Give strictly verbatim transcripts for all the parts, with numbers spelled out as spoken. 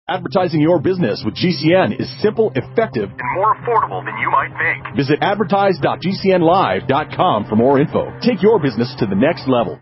Advertising your business with G C N is simple, effective, and more affordable than you might think. Visit advertise dot g c n live dot com for more info. Take your business to the next level.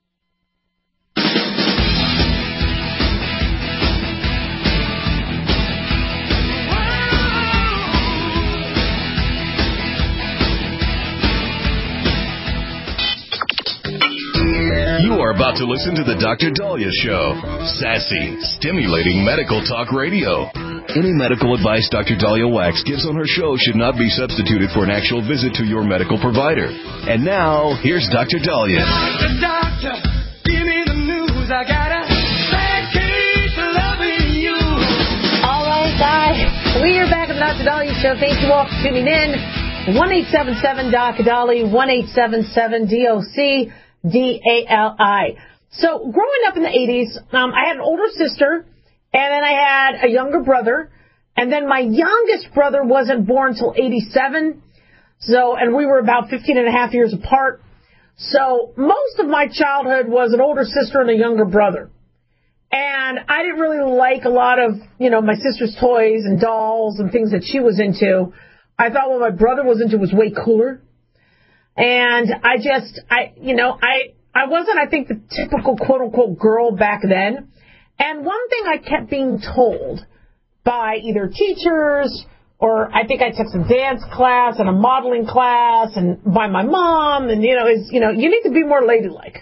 You are about to listen to the Doctor Dahlia Show. Sassy, stimulating medical talk radio. Any medical advice Doctor Dahlia Wax gives on her show should not be substituted for an actual visit to your medical provider. And now, here's Doctor Dahlia. Doctor, doctor, give me the news. I got a bad case of loving you. All right, guys. We are back at the Doctor Dahlia Show. Thank you all for tuning in. one eight seven seven D O C Dahlia, one eight seven seven D O C D A L I. So growing up in the eighties, um, I had an older sister, and then I had a younger brother, and then my youngest brother wasn't born until eighty-seven, so, and we were about fifteen and a half years apart. So most of my childhood was an older sister and a younger brother. And I didn't really like a lot of, you know, my sister's toys and dolls and things that she was into. I thought what my brother was into was way cooler. And I just, I, you know, I, I wasn't, I think, the typical quote-unquote girl back then. And one thing I kept being told by either teachers or I think I took some dance class and a modeling class and by my mom and, you know, is, you know, you need to be more ladylike.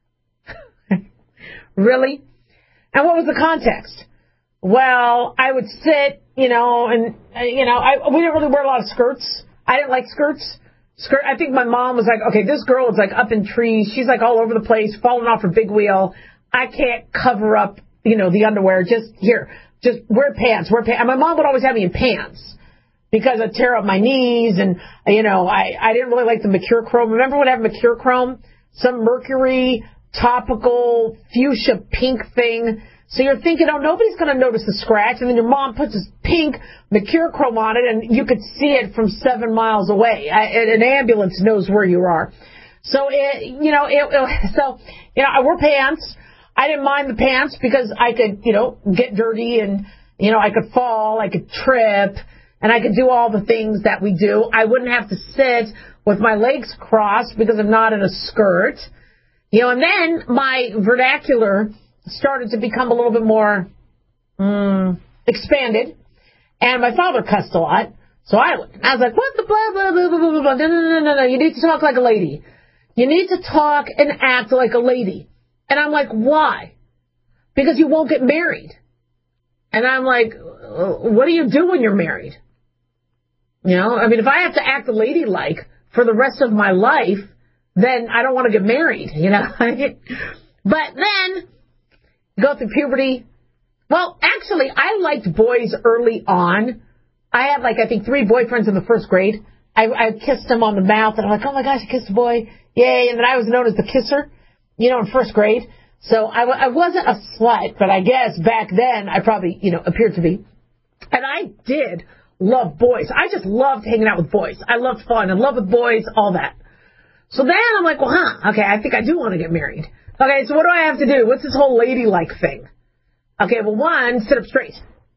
Really? And what was the context? Well, I would sit, you know, and, uh, you know, I, we didn't really wear a lot of skirts. I didn't like skirts. Skirt. I think my mom was like, okay, this girl is like up in trees. She's like all over the place, falling off her big wheel. I can't cover up, you know, the underwear. Just here, just wear pants, wear pants. And my mom would always have me in pants because I'd tear up my knees. And, you know, I, I didn't really like the Mercurochrome. Remember when I had Mercurochrome? Some mercury, topical, fuchsia pink thing. So you're thinking, oh, nobody's going to notice the scratch. And then your mom puts this pink Mercurochrome on it, and you could see it from seven miles away. I, an ambulance knows where you are. So, it, you know, it, it, so, you know, I wore pants. I didn't mind the pants because I could, you know, get dirty and, you know, I could fall, I could trip, and I could do all the things that we do. I wouldn't have to sit with my legs crossed because I'm not in a skirt. You know, and then my vernacular started to become a little bit more um, expanded, and my father cussed a lot, so I, I was like, what the blah, blah, blah, blah, blah, blah, no, no, no, no, no, you need to talk like a lady. You need to talk and act like a lady. And I'm like, why? Because you won't get married. And I'm like, what do you do when you're married? You know, I mean, if I have to act ladylike for the rest of my life, then I don't want to get married, you know. But then go through puberty. Well, actually, I liked boys early on. I had, like, I think three boyfriends in the first grade. I, I kissed them on the mouth, and I'm like, oh, my gosh, I kissed a boy. Yay. And then I was known as the kisser, you know, in first grade. So I, w- I wasn't a slut, but I guess back then I probably, you know, appeared to be. And I did love boys. I just loved hanging out with boys. I loved fun. I love with boys, all that. So then I'm like, well, huh, okay, I think I do want to get married. Okay, so what do I have to do? What's this whole ladylike thing? Okay, well, one, sit up straight.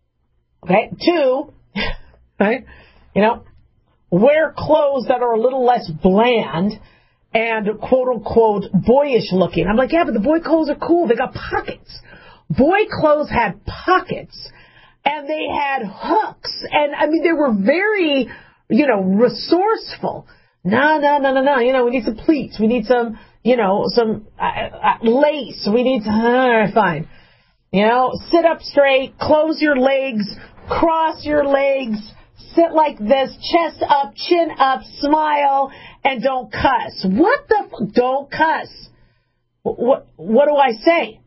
Okay, two, right, you know, wear clothes that are a little less bland and quote-unquote boyish looking. I'm like, yeah, but the boy clothes are cool. They got pockets. Boy clothes had pockets, and they had hooks. And, I mean, they were very, you know, resourceful. No, no, no, no, no. You know, we need some pleats. We need some, you know, some uh, uh, lace. We need some, all right, fine. You know, sit up straight, close your legs, cross your legs, sit like this, chest up, chin up, smile, and don't cuss. What the f- don't cuss. What, what do I say?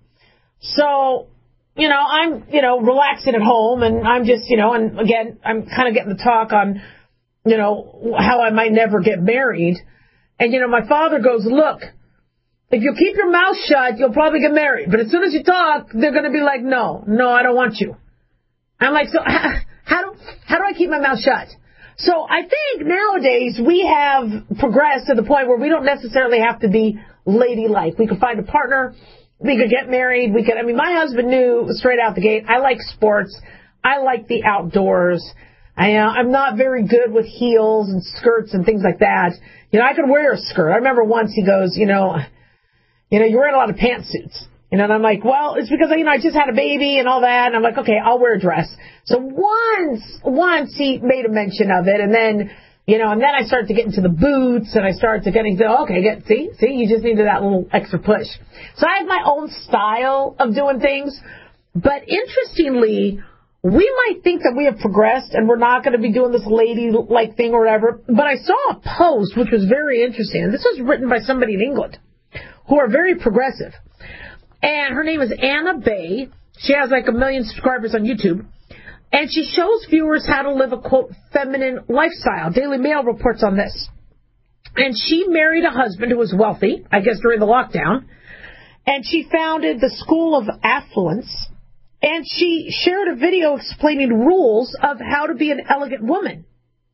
So, you know, I'm, you know, relaxing at home, and I'm just, you know, and again, I'm kind of getting the talk on, you know, how I might never get married. And, you know, my father goes, look, if you keep your mouth shut, you'll probably get married. But as soon as you talk, they're going to be like, no, no, I don't want you. I'm like, so how, how do how do I keep my mouth shut? So I think nowadays we have progressed to the point where we don't necessarily have to be ladylike. We can find a partner We could get married. We could. I mean, my husband knew straight out the gate, I like sports. I like the outdoors. I, uh, I'm not very good with heels and skirts and things like that. You know, I could wear a skirt. I remember once he goes, you know, you know, you're wearing a lot of pantsuits. You know, and I'm like, well, it's because, you know, I just had a baby and all that. And I'm like, okay, I'll wear a dress. So once, once he made a mention of it. And then, you know, and then I started to get into the boots and I started to get into, okay, get, see, see, you just needed that little extra push. So I have my own style of doing things. But interestingly, we might think that we have progressed and we're not going to be doing this lady-like thing or whatever. But I saw a post which was very interesting. And this was written by somebody in England who are very progressive. And her name is Anna Bay. She has like a million subscribers on YouTube. And she shows viewers how to live a, quote, feminine lifestyle. Daily Mail reports on this. And she married a husband who was wealthy, I guess during the lockdown. And she founded the School of Affluence. And she shared a video explaining rules of how to be an elegant woman.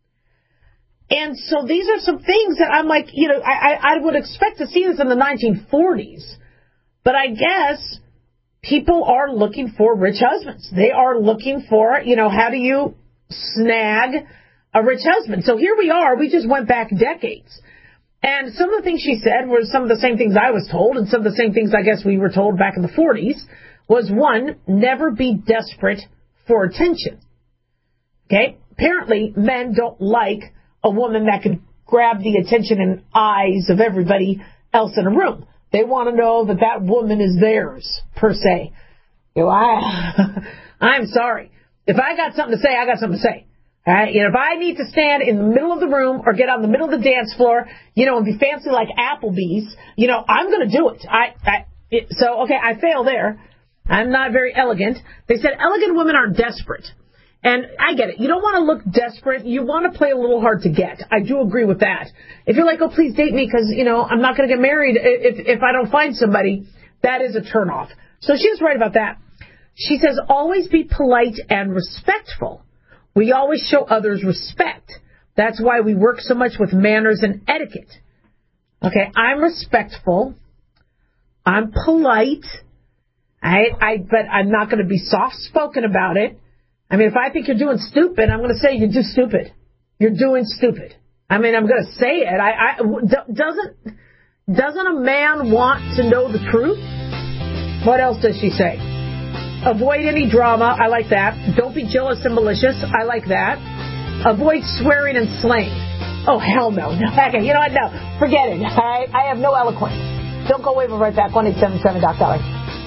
And so these are some things that I'm like, you know, I, I, I would expect to see this in the nineteen forties. But I guess people are looking for rich husbands. They are looking for, you know, how do you snag a rich husband? So here we are. We just went back decades. And some of the things she said were some of the same things I was told, and some of the same things I guess we were told back in the forties was, one, never be desperate for attention. Okay? Apparently, men don't like a woman that can grab the attention and eyes of everybody else in a room. They want to know that that woman is theirs, per se. You know, I, I'm sorry. If I got something to say, I got something to say. All right? You know, if I need to stand in the middle of the room or get on the middle of the dance floor, you know, and be fancy like Applebee's, you know, I'm going to do it. I, I it, So, okay, I fail there. I'm not very elegant. They said elegant women aren't desperate. And I get it. You don't want to look desperate. You want to play a little hard to get. I do agree with that. If you're like, oh, please date me because, you know, I'm not going to get married if if I don't find somebody, that is a turnoff. So she was right about that. She says, always be polite and respectful. We always show others respect. That's why we work so much with manners and etiquette. Okay, I'm respectful. I'm polite. I, I, but I'm not going to be soft-spoken about it. I mean, if I think you're doing stupid, I'm going to say you do stupid. You're doing stupid. I mean, I'm going to say it. I, I, doesn't, doesn't a man want to know the truth? What else does she say? Avoid any drama. I like that. Don't be jealous and malicious. I like that. Avoid swearing and slang. Oh, hell no. Okay, you know what? No. Forget it. I, I have no eloquence. Don't go away. We'll right back. one eight seven seven Doc Dolly.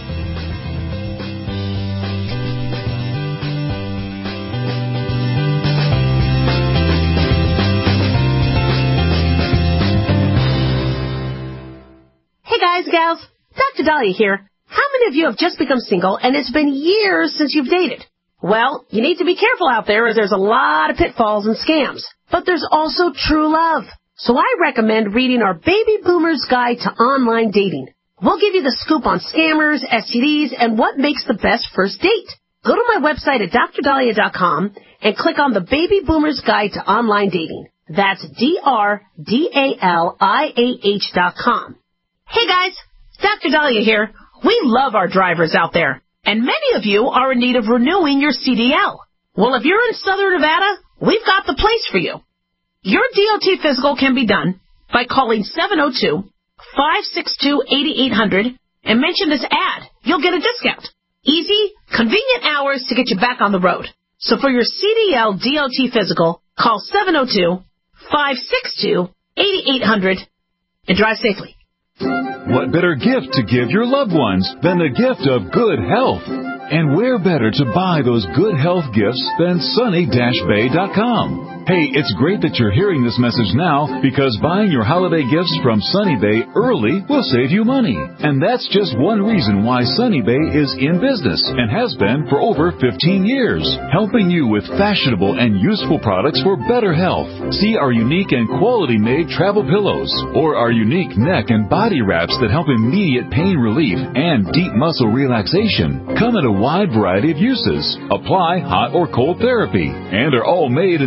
Hey guys, gals, Doctor Dahlia here. How many of you have just become single and it's been years since you've dated? Well, you need to be careful out there as there's a lot of pitfalls and scams. But there's also true love. So I recommend reading our Baby Boomer's Guide to Online Dating. We'll give you the scoop on scammers, S T Ds, and what makes the best first date. Go to my website at dr dahlia dot com and click on the Baby Boomer's Guide to Online Dating. That's D R D A L I A H dot com. Hey guys, Doctor Dahlia here. We love our drivers out there, and many of you are in need of renewing your C D L. Well, if you're in Southern Nevada, we've got the place for you. Your D O T physical can be done by calling seven oh two, five six two, eight eight hundred and mention this ad. You'll get a discount. Easy, convenient hours to get you back on the road. So for your C D L D O T physical, call seven oh two, five six two, eight eight hundred and drive safely. What better gift to give your loved ones than the gift of good health? And where better to buy those good health gifts than sunny dash bay dot com? Hey, it's great that you're hearing this message now because buying your holiday gifts from Sunny Bay early will save you money. And that's just one reason why Sunny Bay is in business and has been for over fifteen years, helping you with fashionable and useful products for better health. See our unique and quality-made travel pillows or our unique neck and body wraps that help immediate pain relief and deep muscle relaxation. Come in a wide variety of uses, apply hot or cold therapy, and are all made in the U S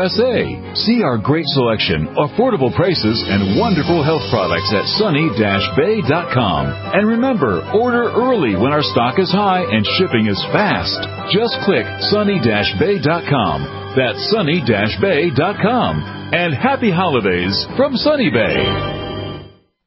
S A. See our great selection, affordable prices, and wonderful health products at sunny dash bay dot com. And remember, order early when our stock is high and shipping is fast. Just click sunny dash bay dot com. That's sunny dash bay dot com. And happy holidays from Sunny Bay.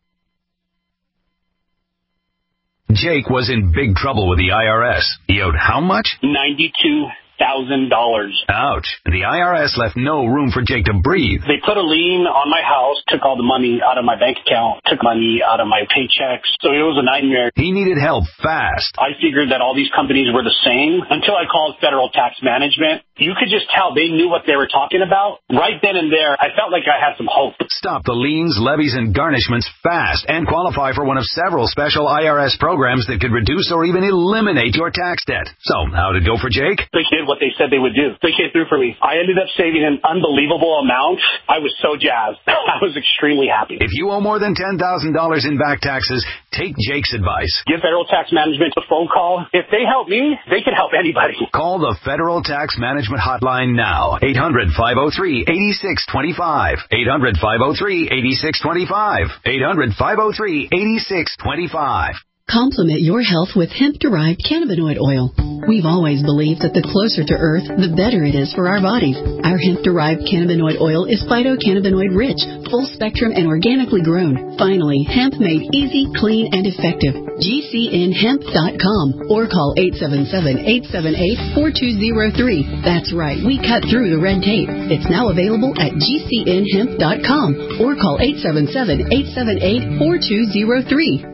Jake was in big trouble with the I R S. He owed how much? ninety-two thousand dollars. Ouch. The I R S left no room for Jake to breathe. They put a lien on my house, took all the money out of my bank account, took money out of my paychecks. So it was a nightmare. He needed help fast. I figured that all these companies were the same until I called Federal Tax Management. You could just tell they knew what they were talking about. Right then and there, I felt like I had some hope. Stop the liens, levies, and garnishments fast and qualify for one of several special I R S programs that could reduce or even eliminate your tax debt. So, how'd it go for Jake? They did what they said they would do. They came through for me. I ended up saving an unbelievable amount. I was so jazzed. I was extremely happy. If you owe more than ten thousand dollars in back taxes, take Jake's advice. Give Federal Tax Management a phone call. If they help me, they can help anybody. Call the Federal Tax Management Hotline now. eight hundred, five oh three, eight six two five. eight hundred, five oh three, eight six two five. eight hundred, five oh three, eight six two five. Complement your health with hemp-derived cannabinoid oil. We've always believed that the closer to Earth, the better it is for our bodies. Our hemp-derived cannabinoid oil is phytocannabinoid-rich, full-spectrum, and organically grown. Finally, hemp made easy, clean, and effective. G C N hemp dot com or call eight seven seven, eight seven eight, four two zero three. That's right, we cut through the red tape. It's now available at G C N hemp dot com or call eight seven seven, eight seven eight, four two zero three.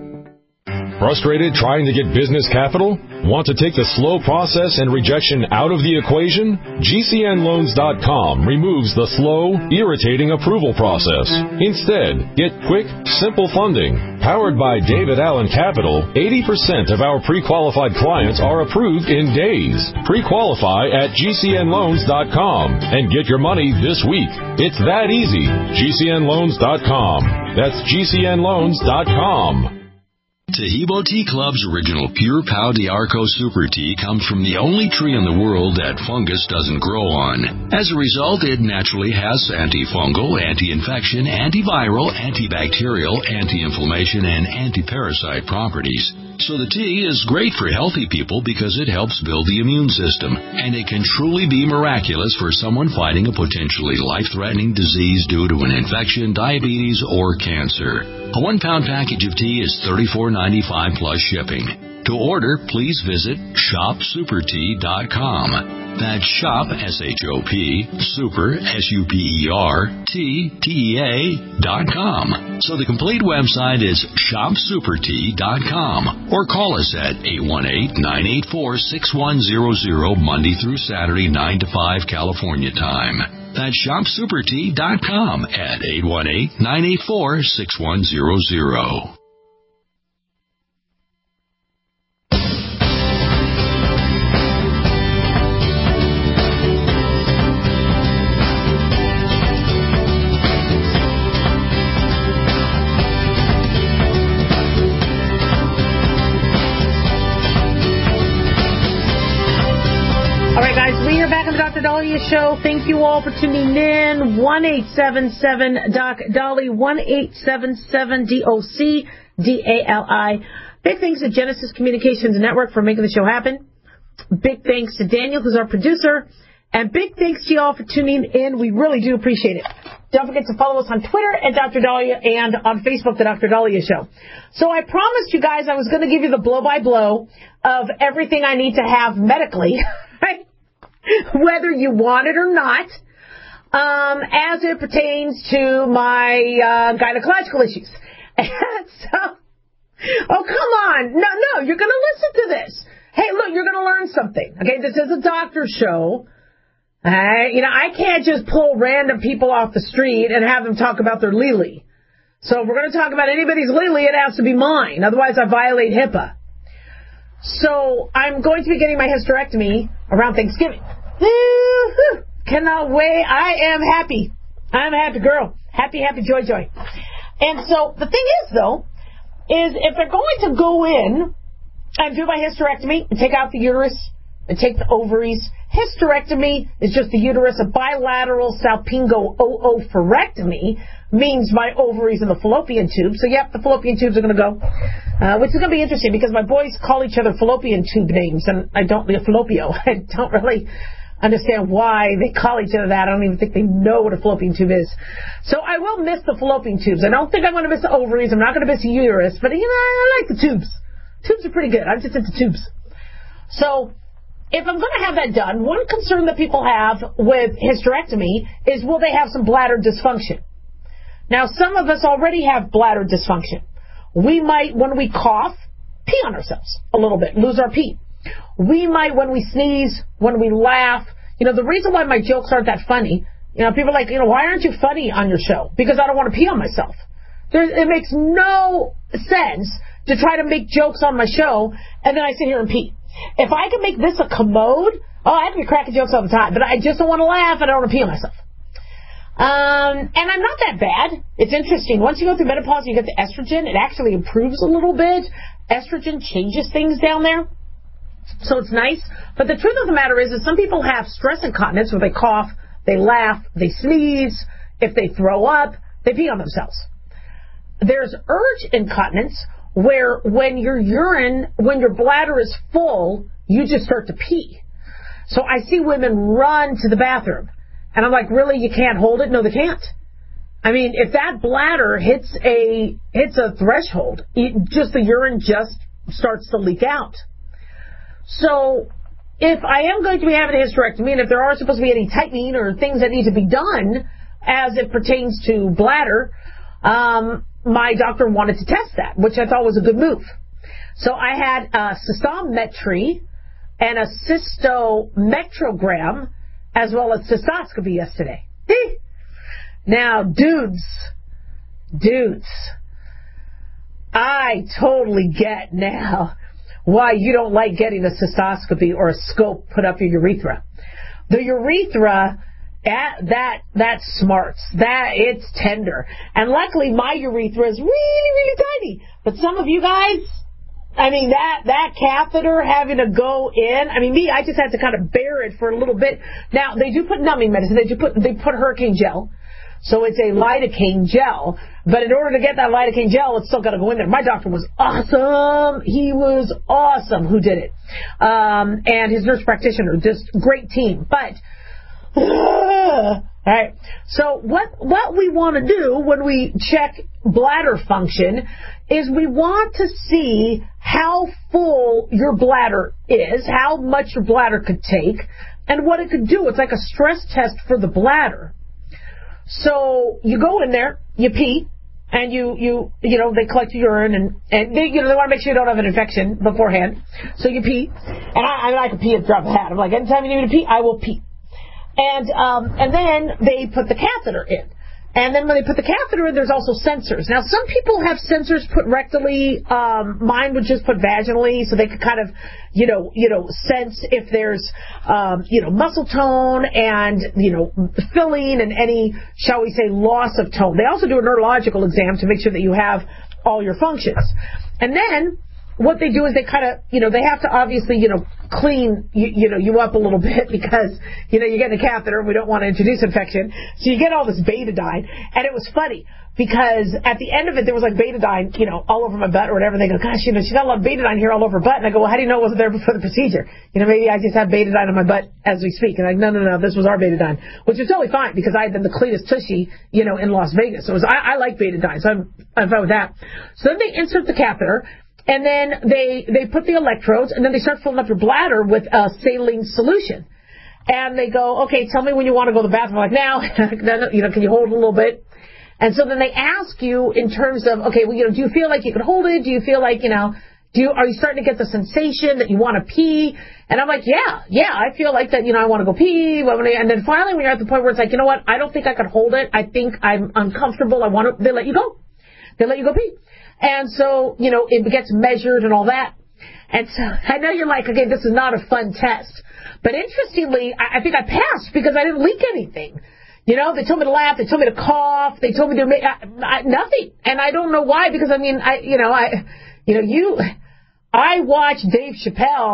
Frustrated trying to get business capital? Want to take the slow process and rejection out of the equation? G C N loans dot com removes the slow, irritating approval process. Instead, get quick, simple funding. Powered by David Allen Capital, eighty percent of our pre-qualified clients are approved in days. Pre-qualify at G C N loans dot com and get your money this week. It's that easy. G C N loans dot com. That's G C N loans dot com. Tahibo Tea Club's original Pure Pau d'Arco Super Tea comes from the only tree in the world that fungus doesn't grow on. As a result, it naturally has antifungal, anti-infection, antiviral, antibacterial, anti-inflammation, and anti-parasite properties. So the tea is great for healthy people because it helps build the immune system, and it can truly be miraculous for someone fighting a potentially life-threatening disease due to an infection, diabetes, or cancer. A one-pound package of tea is thirty-four ninety-five plus shipping. To order, please visit shop super tea dot com. That's shop, S H O P, super, S U P E R, T, T E A, dot com. So the complete website is shop super tea dot com. Or call us at eight one eight, nine eight four, six one zero zero Monday through Saturday, nine to five California time. That's shop super tea dot com at eight one eight, nine eight four, six one zero zero. Doctor Dahlia Show. Thank you all for tuning in. one eight seven seven Doc Dolly, one eight seven seven D O C D A L I. Big thanks to Genesis Communications Network for making the show happen. Big thanks to Daniel, who's our producer. And big thanks to you all for tuning in. We really do appreciate it. Don't forget to follow us on Twitter at Doctor Dahlia and on Facebook, The Doctor Dahlia Show. So I promised you guys I was going to give you the blow-by-blow of everything I need to have medically, right? Whether you want it or not, um, as it pertains to my uh, gynecological issues. And so, oh, come on. No, no, you're going to listen to this. Hey, look, you're going to learn something. Okay, this is a doctor show. Uh, you know, I can't just pull random people off the street and have them talk about their Lily. So if we're going to talk about anybody's Lily, it has to be mine. Otherwise, I violate HIPAA. So I'm going to be getting my hysterectomy around Thanksgiving. Woo-hoo. Cannot wait. I am happy. I'm a happy girl. Happy, happy, joy, joy. And so the thing is, though, is if they're going to go in and do my hysterectomy and take out the uterus They take the ovaries. Hysterectomy is just the uterus. A bilateral salpingo-oophorectomy means my ovaries and the fallopian tube. So, yep, the fallopian tubes are going to go, uh, which is going to be interesting because my boys call each other fallopian tube names, and I don't, fallopio. I don't really understand why they call each other that. I don't even think they know what a fallopian tube is. So I will miss the fallopian tubes. I don't think I'm going to miss the ovaries. I'm not going to miss the uterus, but, you know, I like the tubes. Tubes are pretty good. I'm just into tubes. So if I'm going to have that done, one concern that people have with hysterectomy is, will they have some bladder dysfunction? Now, some of us already have bladder dysfunction. We might, when we cough, pee on ourselves a little bit, lose our pee. We might, when we sneeze, when we laugh. You know, the reason why my jokes aren't that funny, you know, people are like, you know, why aren't you funny on your show? Because I don't want to pee on myself. There, it makes no sense to try to make jokes on my show, and then I sit here and pee. If I can make this a commode, oh, I have to be cracking jokes all the time, but I just don't want to laugh, and I don't want to pee on myself. Um, and I'm not that bad. It's interesting. Once you go through menopause, you get the estrogen. It actually improves a little bit. Estrogen changes things down there. So it's nice. But the truth of the matter is, is some people have stress incontinence where they cough, they laugh, they sneeze. If they throw up, they pee on themselves. There's urge incontinence where when your urine, when your bladder is full, you just start to pee. So I see women run to the bathroom. And I'm like, really? You can't hold it? No, they can't. I mean, if that bladder hits a hits a threshold, it just the urine just starts to leak out. So if I am going to be having a hysterectomy, and if there are supposed to be any tightening or things that need to be done as it pertains to bladder, um, my doctor wanted to test that, which I thought was a good move. So I had a cystometry and a cystometrogram as well as cystoscopy yesterday. Now, dudes, dudes, I totally get now why you don't like getting a cystoscopy or a scope put up your urethra. The urethra, that, that, that smarts. That, it's tender. And luckily my urethra is really, really tiny. But some of you guys, I mean, that, that catheter having to go in, I mean, me, I just had to kind of bear it for a little bit. Now, they do put numbing medicine. They do put, they put hurricane gel. So it's a lidocaine gel. But in order to get that lidocaine gel, it's still got to go in there. My doctor was awesome. He was awesome who did it. Um, and his nurse practitioner, just great team. But, uh, all right. So what, what we want to do when we check bladder function is we want to see how full your bladder is, how much your bladder could take, and what it could do. It's like a stress test for the bladder. So you go in there, you pee, and you, you, you know, they collect your urine, and, and they, you know, they want to make sure you don't have an infection beforehand. So you pee, and I, I mean, I can pee at the drop of a hat. I'm like, anytime you need me to pee, I will pee. And, um, and then they put the catheter in. And then when they put the catheter in, there's also sensors. Now, some people have sensors put rectally. Um, mine would just put vaginally, so they could kind of, you know, you know, sense if there's, um, you know, muscle tone and, you know, filling and any, shall we say, loss of tone. They also do a neurological exam to make sure that you have all your functions. And then what they do is they kind of, you know, they have to obviously, you know, clean, you, you know, you up a little bit because, you know, you're getting a catheter and we don't want to introduce infection. So you get all this betadine. And it was funny because at the end of it, there was like betadine, you know, all over my butt or whatever. They go, gosh, you know, she's got a lot of betadine here all over her butt. And I go, well, how do you know it wasn't there before the procedure? You know, maybe I just have betadine on my butt as we speak. And I'm like, no, no, no, this was our betadine, which is totally fine because I had been the cleanest tushy, you know, in Las Vegas. So it was, I, I like betadine, so I'm, I'm fine with that. So then they insert the catheter. And then they, they put the electrodes, and then they start filling up your bladder with a saline solution. And they go, okay, tell me when you want to go to the bathroom. I'm like, now, you know, can you hold it a little bit? And so then they ask you in terms of, okay, well, you know, do you feel like you can hold it? Do you feel like, you know, do you, are you starting to get the sensation that you want to pee? And I'm like, yeah, yeah, I feel like that, you know, I want to go pee. And then finally, when you're at the point where it's like, you know what, I don't think I can hold it. I think I'm uncomfortable. I want to, they let you go. They let you go pee. And so, you know, it gets measured and all that. And so I know you're like, okay, this is not a fun test. But interestingly, I, I think I passed because I didn't leak anything. You know, they told me to laugh. They told me to cough. They told me to make I, I, nothing. And I don't know why because, I mean, I, you know, I, you know, you, I watch Dave Chappelle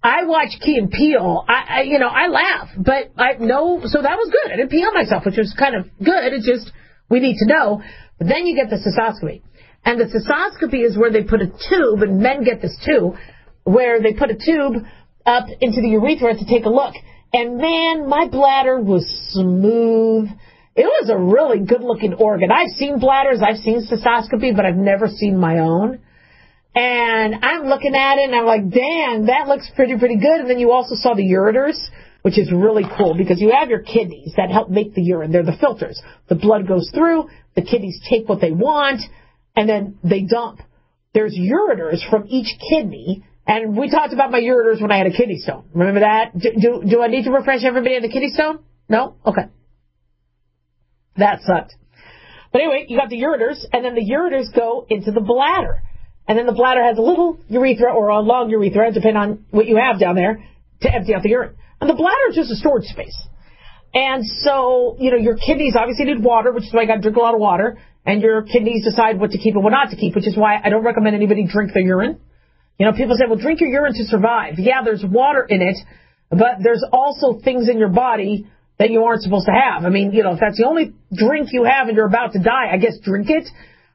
I watch Key and Peele. I, I, you know, I laugh, but I know, so that was good. I didn't pee on myself, which was kind of good. It's just, we need to know. But then you get the cystoscopy. And the cystoscopy is where they put a tube, and men get this too, where they put a tube up into the urethra to take a look. And man, my bladder was smooth. It was a really good-looking organ. I've seen bladders, I've seen cystoscopy, but I've never seen my own. And I'm looking at it, and I'm like, damn, that looks pretty, pretty good. And then you also saw the ureters, which is really cool, because you have your kidneys that help make the urine. They're the filters. The blood goes through, the kidneys take what they want, and then they dump. There's ureters from each kidney, and we talked about my ureters when I had a kidney stone. Remember that? Do, do, do I need to refresh everybody on the kidney stone? No? Okay. That sucked. But anyway, you got the ureters, and then the ureters go into the bladder. And then the bladder has a little urethra or a long urethra, depending on what you have down there, to empty out the urine. And the bladder is just a storage space. And so, you know, your kidneys obviously need water, which is why you got to drink a lot of water. And your kidneys decide what to keep and what not to keep, which is why I don't recommend anybody drink their urine. You know, people say, well, drink your urine to survive. Yeah, there's water in it, but there's also things in your body that you aren't supposed to have. I mean, you know, if that's the only drink you have and you're about to die, I guess drink it.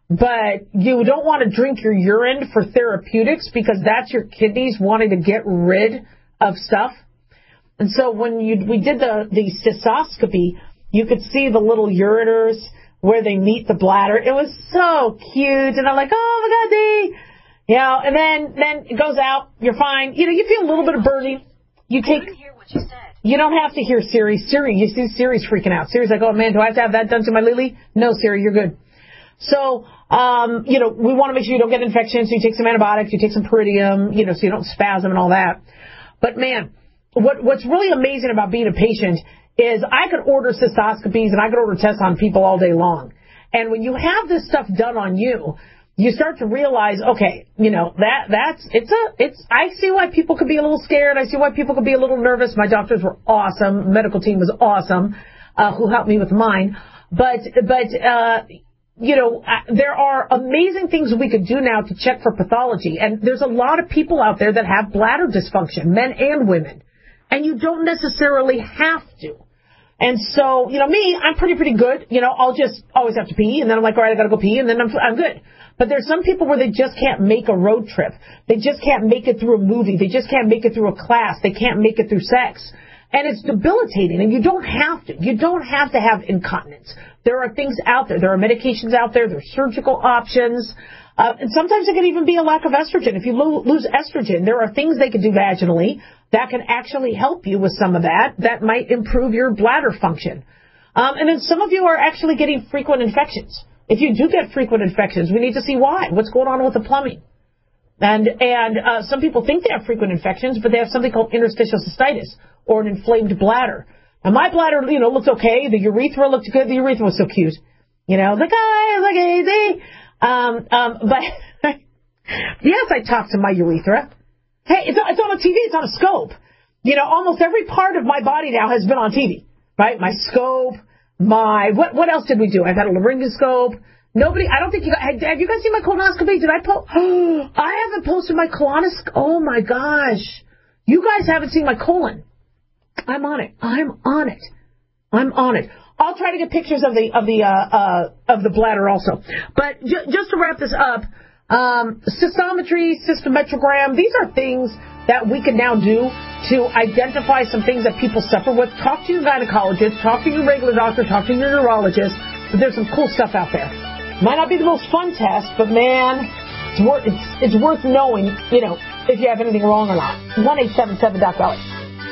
But you don't want to drink your urine for therapeutics, because that's your kidneys wanting to get rid of stuff. And so when you we did the, the cystoscopy, you could see the little ureters where they meet the bladder. It was so cute. And I'm like, oh, my God, they... You know, and then, then it goes out. You're fine. You know, you feel a little bit of burning. You take... hear what you said. You don't have to hear Siri. Siri, you see Siri's freaking out. Siri's like, oh, man, do I have to have that done to my Lily? No, Siri, you're good. So, um, you know, we want to make sure you don't get infections. So you take some antibiotics, you take some Pyridium, you know, so you don't spasm and all that. But, man, what what's really amazing about being a patient is I could order cystoscopies and I could order tests on people all day long. And when you have this stuff done on you, you start to realize, okay, you know, that that's, it's a, it's, I see why people could be a little scared. I see why people could be a little nervous. My doctors were awesome. Medical team was awesome, uh, who helped me with mine. But, but, uh, you know, there are amazing things we could do now to check for pathology. And there's a lot of people out there that have bladder dysfunction, men and women. And you don't necessarily have to. And so, you know, me, I'm pretty, pretty good. You know, I'll just always have to pee. And then I'm like, all right, I got to go pee. And then I'm, I'm good. But there's some people where they just can't make a road trip. They just can't make it through a movie. They just can't make it through a class. They can't make it through sex. And it's debilitating, and you don't have to. You don't have to have incontinence. There are things out there. There are medications out there. There are surgical options. Uh, and sometimes it can even be a lack of estrogen. If you lo- lose estrogen, there are things they can do vaginally that can actually help you with some of that, that might improve your bladder function. Um, and then some of you are actually getting frequent infections. If you do get frequent infections, we need to see why. What's going on with the plumbing? And and uh, some people think they have frequent infections, but they have something called interstitial cystitis, or an inflamed bladder. Now, my bladder, you know, looked okay. The urethra looked good. The urethra was so cute. You know, like, oh, look easy. Um, um, but, yes, I talked to my urethra. Hey, it's, it's on a T V. It's on a scope. You know, almost every part of my body now has been on T V, right? My scope, my, what what else did we do? I've had a laryngoscope. Nobody, I don't think you guys, have you guys seen my colonoscopy? Did I post? I haven't posted my colonoscopy. Oh, my gosh. You guys haven't seen my colon. I'm on it. I'm on it. I'm on it. I'll try to get pictures of the of the uh, uh, of the bladder also. But j- just to wrap this up, um, cystometry, cystometrogram, these are things that we can now do to identify some things that people suffer with. Talk to your gynecologist, talk to your regular doctor, talk to your neurologist. But there's some cool stuff out there. Might not be the most fun test, but man, it's worth it's, it's worth knowing, you know, if you have anything wrong or not. one eight seven seven doc belly.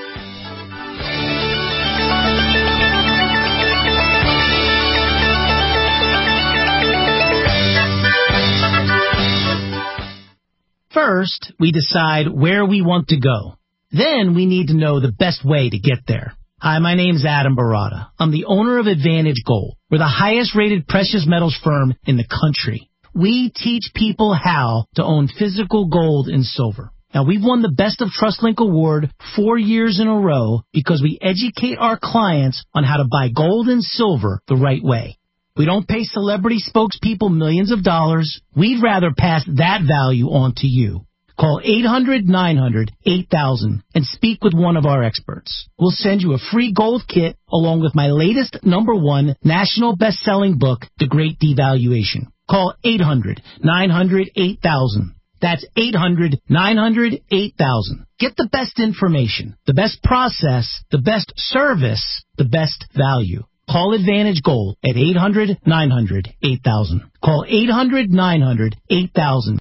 First, we decide where we want to go. Then we need to know the best way to get there. Hi, my name's Adam Barada. I'm the owner of Advantage Gold. We're the highest rated precious metals firm in the country. We teach people how to own physical gold and silver. Now, we've won the Best of TrustLink Award four years in a row because we educate our clients on how to buy gold and silver the right way. We don't pay celebrity spokespeople millions of dollars. We'd rather pass that value on to you. Call eight hundred nine hundred eight thousand and speak with one of our experts. We'll send you a free gold kit along with my latest number one national best-selling book, The Great Devaluation. Call eight hundred nine hundred eight thousand. That's eight hundred nine hundred eight thousand. Get the best information, the best process, the best service, the best value. Call Advantage Gold at eight hundred nine hundred eight thousand. Call eight hundred nine hundred eight thousand.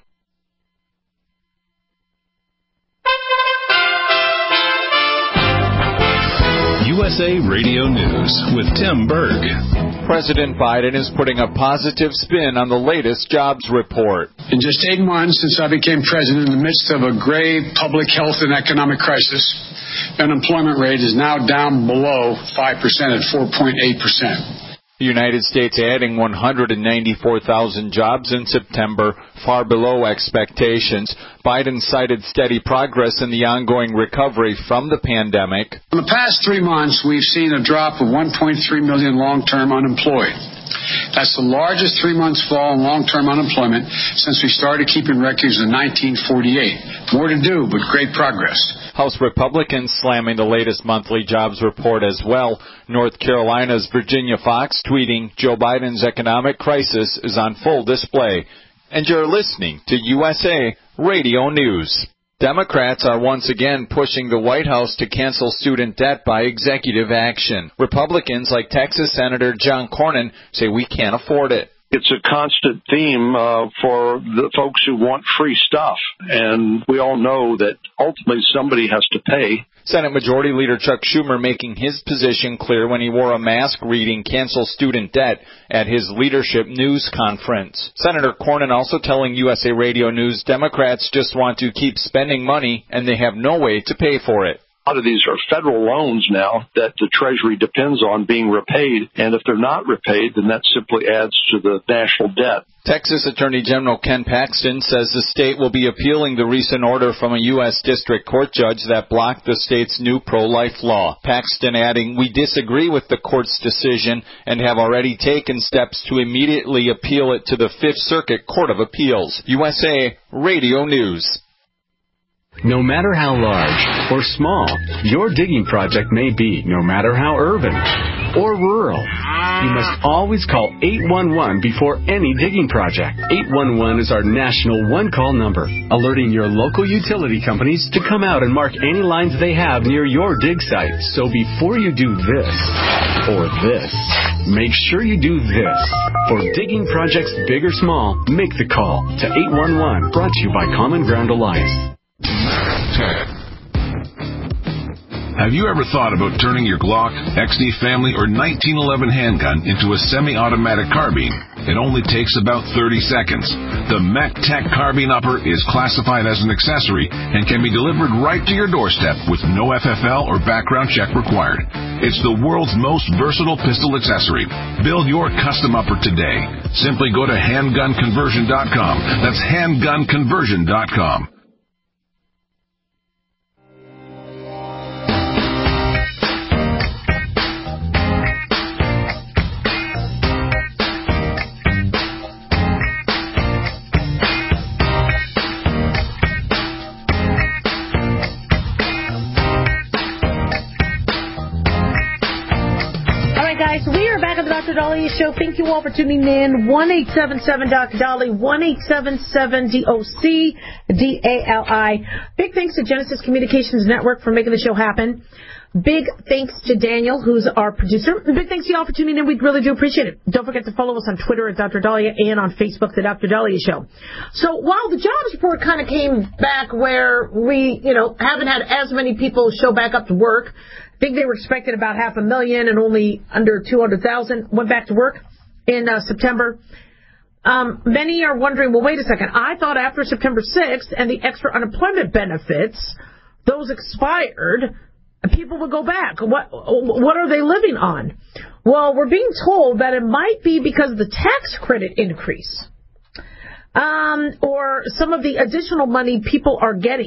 U S A Radio News with Tim Berg. President Biden is putting a positive spin on the latest jobs report. In just eight months since I became president, in the midst of a grave public health and economic crisis, the unemployment rate is now down below five percent at four point eight percent. The United States adding one hundred ninety-four thousand jobs in September, far below expectations. Biden cited steady progress in the ongoing recovery from the pandemic. In the past three months, we've seen a drop of one point three million long-term unemployed. That's the largest three-month fall in long-term unemployment since we started keeping records in nineteen forty-eight. More to do, but great progress. House Republicans slamming the latest monthly jobs report as well. North Carolina's Virginia Fox tweeting, Joe Biden's economic crisis is on full display. And you're listening to U S A Radio News. Democrats are once again pushing the White House to cancel student debt by executive action. Republicans like Texas Senator John Cornyn say we can't afford it. It's a constant theme uh, for the folks who want free stuff, and we all know that ultimately somebody has to pay. Senate Majority Leader Chuck Schumer making his position clear when he wore a mask reading "Cancel Student Debt" at his leadership news conference. Senator Cornyn also telling U S A Radio News Democrats just want to keep spending money and they have no way to pay for it. A lot of these are federal loans now that the Treasury depends on being repaid, and if they're not repaid, then that simply adds to the national debt. Texas Attorney General Ken Paxton says the state will be appealing the recent order from a U S District Court judge that blocked the state's new pro-life law. Paxton adding, we disagree with the court's decision and have already taken steps to immediately appeal it to the Fifth Circuit Court of Appeals. U S A Radio News. No matter how large or small your digging project may be, no matter how urban or rural, you must always call eight one one before any digging project. eight one one is our national one-call number, alerting your local utility companies to come out and mark any lines they have near your dig site. So before you do this or this, make sure you do this. For digging projects big or small, make the call to eight one one, brought to you by Common Ground Alliance. Have you ever thought about turning your Glock, X D Family, or nineteen eleven handgun into a semi-automatic carbine? It only takes about thirty seconds. The MechTech Carbine Upper is classified as an accessory and can be delivered right to your doorstep with no F F L or background check required. It's the world's most versatile pistol accessory. Build your custom upper today. Simply go to handgun conversion dot com. That's handgun conversion dot com. Doctor Dolly Show. Thank you all for tuning in. one eight seven seven Doctor Dolly, one eight seven seven D O C D A L I. Big thanks to Genesis Communications Network for making the show happen. Big thanks to Daniel, who's our producer. And big thanks to y'all for tuning in. We really do appreciate it. Don't forget to follow us on Twitter at Doctor Dahlia and on Facebook, The Doctor Dahlia Show. So while the jobs report kind of came back where we, you know, haven't had as many people show back up to work, I think they were expecting about half a million and only under two hundred thousand went back to work in uh, September. Um, many are wondering, well, wait a second. I thought after September sixth and the extra unemployment benefits, those expired, people would go back. What what are they living on? Well, we're being told that it might be because of the tax credit increase, um, or some of the additional money people are getting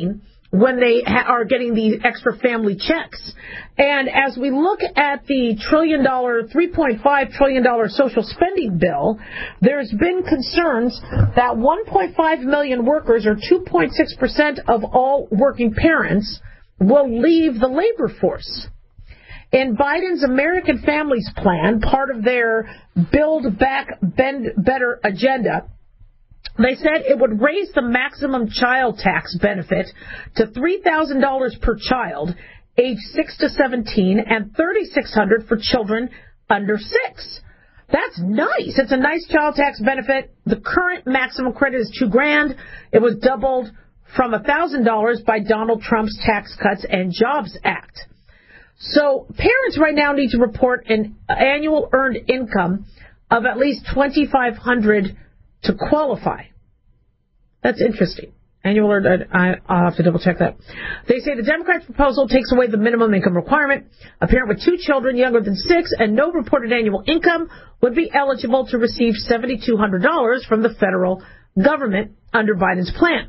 when they ha- are getting the extra family checks. And as we look at the trillion dollar, three point five trillion dollars social spending bill, there's been concerns that one point five million workers, or two point six percent of all working parents, will leave the labor force. In Biden's American Families Plan, part of their Build Back Bend Better agenda, they said it would raise the maximum child tax benefit to three thousand dollars per child, age six to seventeen, and three thousand six hundred dollars for children under six. That's nice. It's a nice child tax benefit. The current maximum credit is two grand. It was doubled from one thousand dollars by Donald Trump's Tax Cuts and Jobs Act. So parents right now need to report an annual earned income of at least twenty-five hundred dollars to qualify. That's interesting. Annual earned, I, I'll have to double check that. They say the Democrats' proposal takes away the minimum income requirement. A parent with two children younger than six and no reported annual income would be eligible to receive seven thousand two hundred dollars from the federal government under Biden's plan.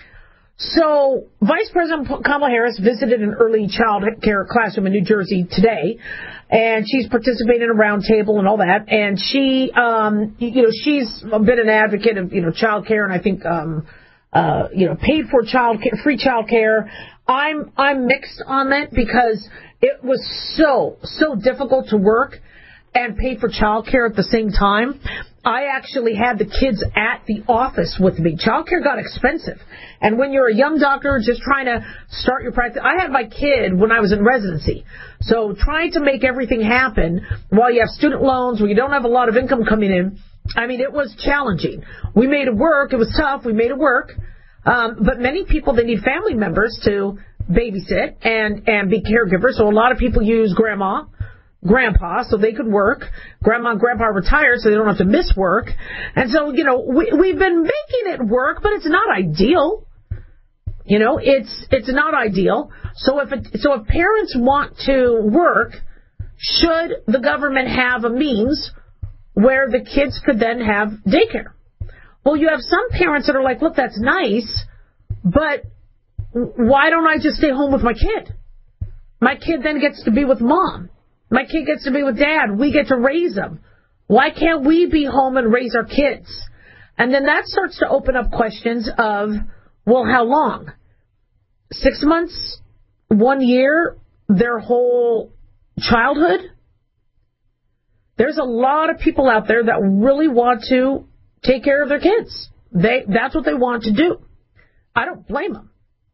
So, Vice President Kamala Harris visited an early child care classroom in New Jersey today, and she's participated in a roundtable and all that. And she, um, you know, she's been an advocate of, you know, child care, and I think, um, uh, you know, paid for child care, free child care. I'm, I'm mixed on that because it was so, so difficult to work and pay for child care at the same time. I actually had the kids at the office with me. Child care got expensive. And when you're a young doctor just trying to start your practice, I had my kid when I was in residency. So trying to make everything happen while you have student loans, where you don't have a lot of income coming in, I mean, it was challenging. We made it work. It was tough. We made it work. Um, but many people, they need family members to babysit and, and be caregivers. So a lot of people use grandma, grandpa, so they could work. Grandma and grandpa retired, so they don't have to miss work. And so, you know, we, we've been making it work, but it's not ideal. You know, it's it's not ideal. So if it, so if parents want to work, should the government have a means where the kids could then have daycare? Well, you have some parents that are like, look, that's nice, but why don't I just stay home with my kid? My kid then gets to be with mom. My kid gets to be with dad. We get to raise them. Why can't we be home and raise our kids? And then that starts to open up questions of, well, how long? Six months? One year? Their whole childhood? There's a lot of people out there that really want to take care of their kids. They that's what they want to do. I don't blame them.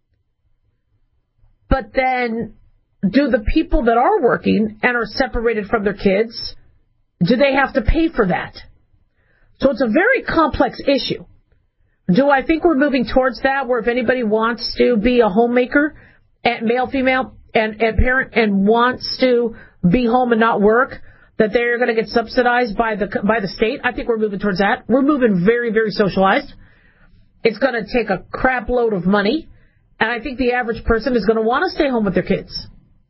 But then, do the people that are working and are separated from their kids, do they have to pay for that? So it's a very complex issue. Do I think we're moving towards that, where if anybody wants to be a homemaker, and male, female, and, and parent, and wants to be home and not work, that they're going to get subsidized by the by the state? I think we're moving towards that. We're moving very, very socialized. It's going to take a crap load of money, and I think the average person is going to want to stay home with their kids.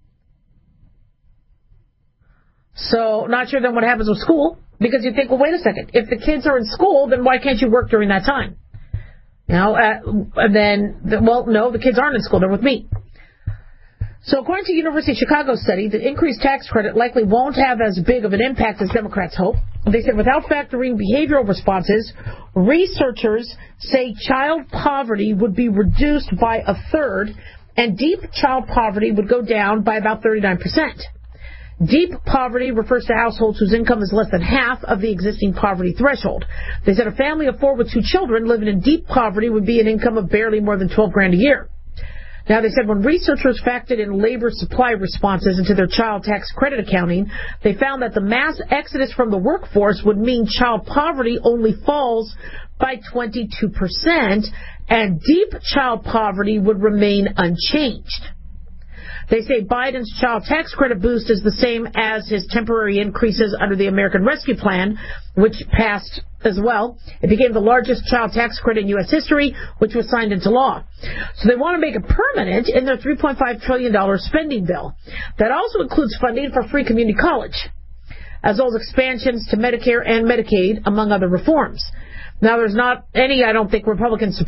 So, not sure then what happens with school, because you think, well, wait a second. If the kids are in school, then why can't you work during that time? Now, uh, and then, well, no, the kids aren't in school. They're with me. So, according to University of Chicago study, the increased tax credit likely won't have as big of an impact as Democrats hope. They said without factoring behavioral responses, researchers say child poverty would be reduced by a third, and deep child poverty would go down by about thirty-nine percent. Deep poverty refers to households whose income is less than half of the existing poverty threshold. They said a family of four with two children living in deep poverty would be an income of barely more than twelve grand a year. Now, they said when researchers factored in labor supply responses into their child tax credit accounting, they found that the mass exodus from the workforce would mean child poverty only falls by twenty-two percent, and deep child poverty would remain unchanged. They say Biden's child tax credit boost is the same as his temporary increases under the American Rescue Plan, which passed as well. It became the largest child tax credit in U S history, which was signed into law. So they want to make it permanent in their three point five trillion dollars spending bill. That also includes funding for free community college, as well as expansions to Medicare and Medicaid, among other reforms. Now, there's not any, I don't think, Republican support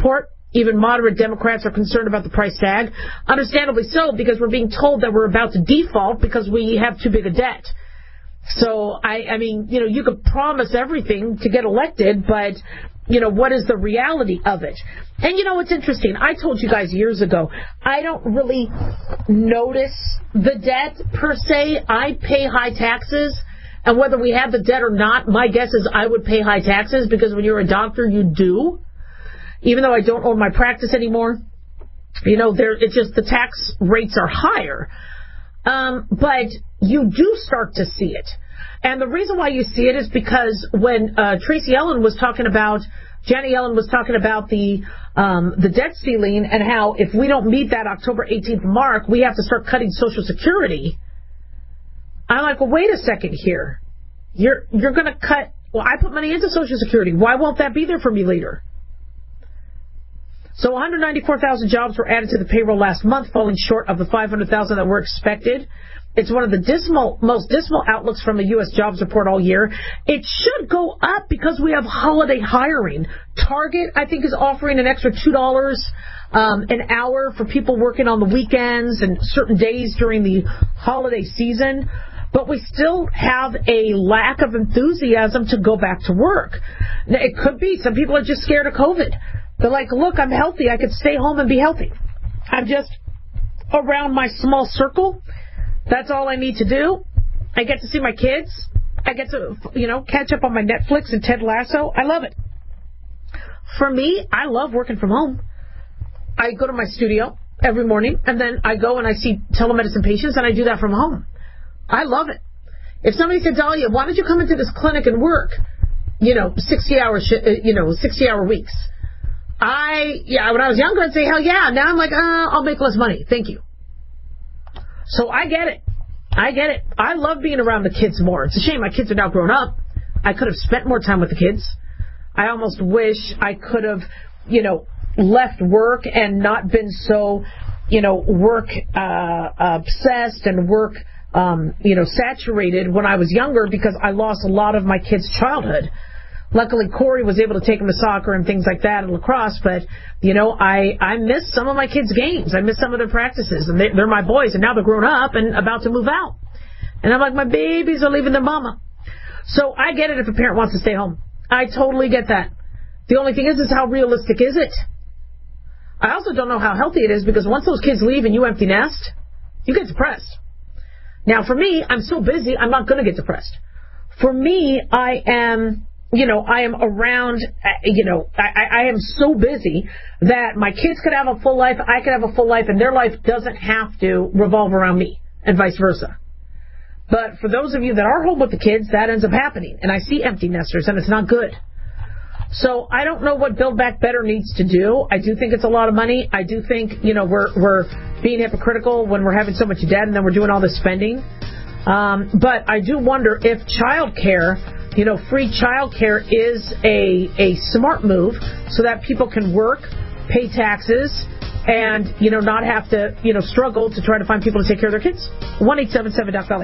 Even moderate Democrats are concerned about the price tag. Understandably so, because we're being told that we're about to default because we have too big a debt. So, I, I mean, you know, you could promise everything to get elected, but, you know, what is the reality of it? And, you know, what's interesting? I told you guys years ago, I don't really notice the debt per se. I pay high taxes, and whether we have the debt or not, my guess is I would pay high taxes, because when you're a doctor, you do. Even though I don't own my practice anymore, you know, there it's just the tax rates are higher. Um, but you do start to see it. And the reason why you see it is because when uh, Tracy Ellen was talking about, Janet Yellen was talking about the um, the debt ceiling and how if we don't meet that October eighteenth mark, we have to start cutting Social Security. I'm like, well, wait a second here. You're you're going to cut, well, I put money into Social Security. Why won't that be there for me later? So one hundred ninety-four thousand jobs were added to the payroll last month, falling short of the five hundred thousand that were expected. It's one of the dismal, most dismal outlooks from the U S jobs report all year. It should go up because we have holiday hiring. Target, I think, is offering an extra two dollars um, an hour for people working on the weekends and certain days during the holiday season. But we still have a lack of enthusiasm to go back to work. Now, it could be some people are just scared of COVID. They're like, look, I'm healthy. I could stay home and be healthy. I'm just around my small circle. That's all I need to do. I get to see my kids. I get to, you know, catch up on my Netflix and Ted Lasso. I love it. For me, I love working from home. I go to my studio every morning, and then I go and I see telemedicine patients, and I do that from home. I love it. If somebody said, Dahlia, why don't you come into this clinic and work, you know, sixty hour, sh- you know, sixty hour weeks? I, yeah, when I was younger, I'd say, hell yeah. Now I'm like, uh, I'll make less money. Thank you. So I get it. I get it. I love being around the kids more. It's a shame my kids are now grown up. I could have spent more time with the kids. I almost wish I could have, you know, left work and not been so, you know, work uh, obsessed and work, um, you know, saturated when I was younger, because I lost a lot of my kids' childhood. Luckily, Corey was able to take them to soccer and things like that and lacrosse, but, you know, I, I miss some of my kids' games. I miss some of their practices, and they, they're my boys, and now they're grown up and about to move out. And I'm like, my babies are leaving their mama. So I get it if a parent wants to stay home. I totally get that. The only thing is, is how realistic is it? I also don't know how healthy it is, because once those kids leave and you empty nest, you get depressed. Now, for me, I'm so busy, I'm not going to get depressed. For me, I am... You know, I am around, you know, I, I am so busy that my kids could have a full life, I could have a full life, and their life doesn't have to revolve around me, and vice versa. But for those of you that are home with the kids, that ends up happening. And I see empty nesters, and it's not good. So I don't know what Build Back Better needs to do. I do think it's a lot of money. I do think, you know, we're we're being hypocritical when we're having so much debt and then we're doing all this spending. Um, but I do wonder if child care... You know, free child care is a a smart move so that people can work, pay taxes, and, you know, not have to, you know, struggle to try to find people to take care of their kids. one eight seven seven Doc Valley.